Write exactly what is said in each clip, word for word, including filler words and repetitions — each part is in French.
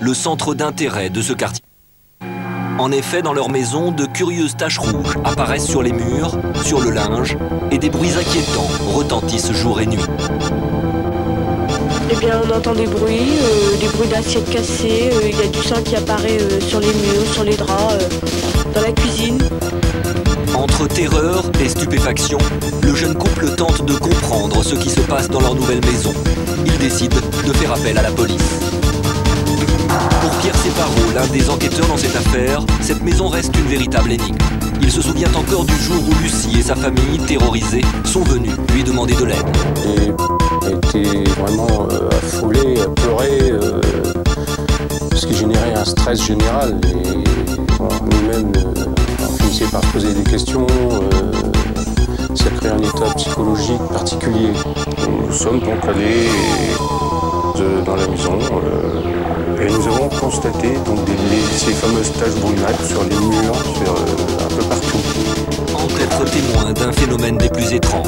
le centre d'intérêt de ce quartier. En effet, dans leur maison, de curieuses taches rouges apparaissent sur les murs, sur le linge, et des bruits inquiétants retentissent jour et nuit. Eh bien, on entend des bruits, euh, des bruits d'assiettes cassées, il euh, y a du sang qui apparaît euh, sur les murs, sur les draps, euh, dans la cuisine. Entre terreur et stupéfaction, le jeune couple tente de comprendre ce qui se passe dans leur nouvelle maison. Ils décident de faire appel à la police. Pour Pierre Séparot, l'un des enquêteurs dans cette affaire, cette maison reste une véritable énigme. Il se souvient encore du jour où Lucie et sa famille, terrorisés, sont venus lui demander de l'aide. J'ai été vraiment euh, affolé, apeuré, euh, ce qui générait un stress général. Et bon, nous-mêmes, euh, on finissait par se poser des questions. Euh, ça crée un état psychologique particulier. Nous sommes donc allés de, dans la maison. Euh, Et nous avons constaté donc, des, les, ces fameuses taches brunâtres sur les murs, sur, euh, un peu partout. En être témoin d'un phénomène des plus étranges.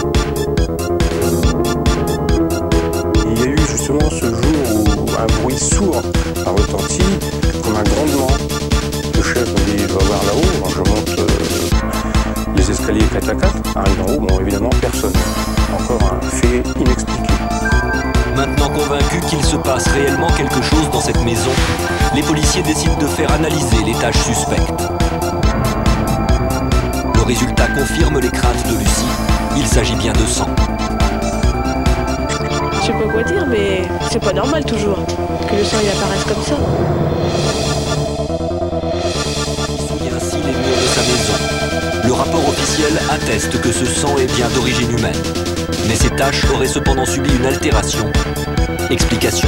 Il y a eu justement ce jour où un bruit sourd a retenti, comme un grondement. Le chef me dit, va voir là-haut. Alors je monte euh, les escaliers quatre à quatre. Arrive en haut, bon évidemment personne. Encore un fait inexpliqué. Maintenant convaincus qu'il se passe réellement quelque chose dans cette maison, les policiers décident de faire analyser les taches suspectes. Le résultat confirme les craintes de Lucie. Il s'agit bien de sang. Je sais pas quoi dire, mais c'est pas normal toujours que le sang il apparaisse comme ça. Il souille ainsi les murs de sa maison. Le rapport officiel atteste que ce sang est bien d'origine humaine. Mais ces taches auraient cependant subi une altération. Explication.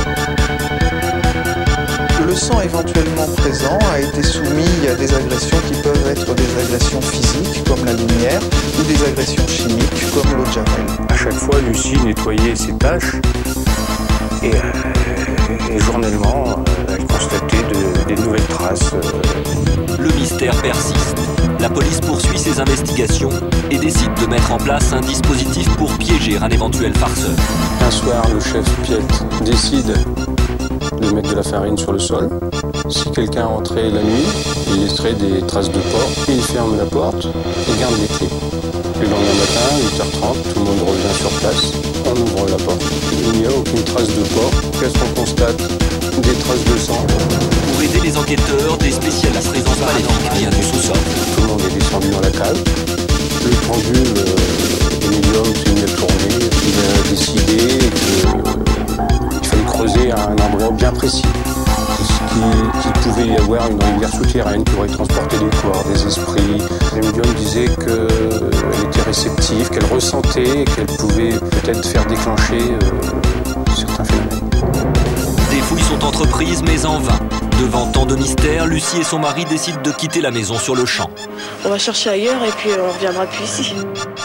Le sang éventuellement présent a été soumis à des agressions qui peuvent être des agressions physiques comme la lumière ou des agressions chimiques comme l'eau de Javel. À chaque fois, Lucie nettoyait ses taches et, euh, et journellement, euh, elle constatait de, des nouvelles traces. Euh... Le mystère persiste. La police poursuit ses investigations et décide de mettre en place un dispositif pour piéger un éventuel farceur. Un soir, le chef Piette décide de mettre de la farine sur le sol. Si quelqu'un entrait la nuit, il laisserait des traces de porc, il ferme la porte et garde les clés. Le lendemain matin, huit heures trente, tout le monde revient sur place, on ouvre la porte. Il n'y a aucune trace de porc. Qu'est-ce qu'on constate? Des traces de sang. Pour aider les enquêteurs, des spécialistes présence maléfique vient du sous-sol. Tout le monde est descendu dans la cave. Le pendule euh, du médium s'est mis à tourner. Il a décidé qu'il fallait creuser à un endroit bien précis. Qu'il pouvait y avoir une rivière souterraine qui aurait transporté des corps, des esprits. Le médium disait qu'elle était réceptive, qu'elle ressentait, qu'elle pouvait peut-être faire déclencher euh, certains phénomènes. Des fouilles sont entreprises, mais en vain. Devant tant de mystères, Lucie et son mari décident de quitter la maison sur le champ. On va chercher ailleurs et puis on reviendra plus ici.